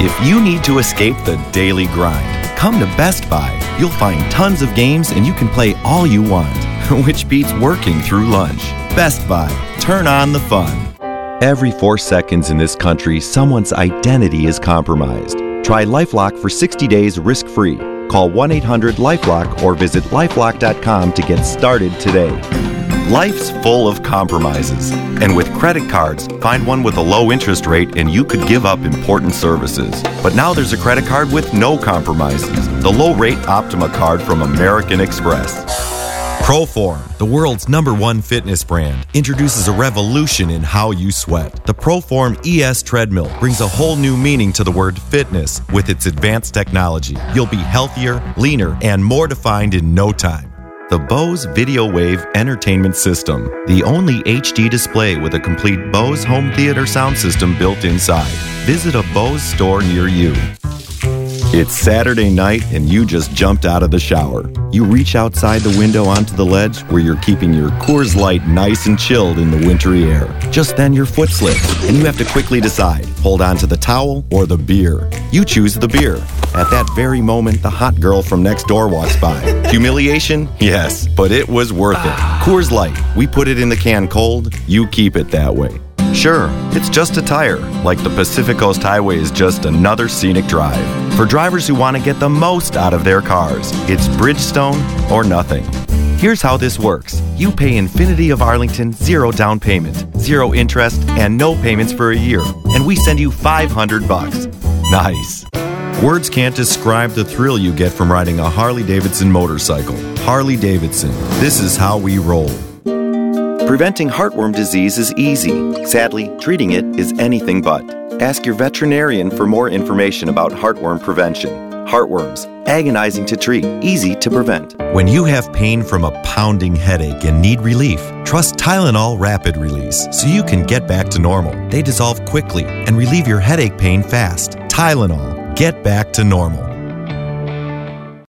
If you need to escape the daily grind, come to Best Buy. You'll find tons of games and you can play all you want, which beats working through lunch. Best Buy. Turn on the fun. Every 4 seconds in this country, someone's identity is compromised. Try LifeLock for 60 days risk-free. Call 1-800-LifeLock or visit lifelock.com to get started today. Life's full of compromises. And with credit cards, find one with a low interest rate and you could give up important services. But now there's a credit card with no compromises. The low-rate Optima card from American Express. Proform, the world's #1 fitness brand, introduces a revolution in how you sweat. The Proform ES treadmill brings a whole new meaning to the word fitness with its advanced technology. You'll be healthier, leaner, and more defined in no time. The Bose Video Wave Entertainment System, the only HD display with a complete Bose home theater sound system built inside. Visit a Bose store near you. It's Saturday night and you just jumped out of the shower. You reach outside the window onto the ledge where you're keeping your Coors Light nice and chilled in the wintry air. Just then your foot slips and you have to quickly decide, hold on to the towel or the beer. You choose the beer. At that very moment, the hot girl from next door walks by. Humiliation? Yes, but it was worth it. Coors Light, we put it in the can cold, you keep it that way. Sure, it's just a tire, like the Pacific Coast Highway is just another scenic drive. For drivers who want to get the most out of their cars, it's Bridgestone or nothing. Here's how this works. You pay Infinity of Arlington 0 down payment, 0 interest, and no payments for a year. And we send you $500. Nice. Words can't describe the thrill you get from riding a Harley-Davidson motorcycle. Harley-Davidson, this is how we roll. Preventing heartworm disease is easy. Sadly, treating it is anything but. Ask your veterinarian for more information about heartworm prevention. Heartworms, agonizing to treat, easy to prevent. When you have pain from a pounding headache and need relief, trust Tylenol Rapid Release so you can get back to normal. They dissolve quickly and relieve your headache pain fast. Tylenol, get back to normal.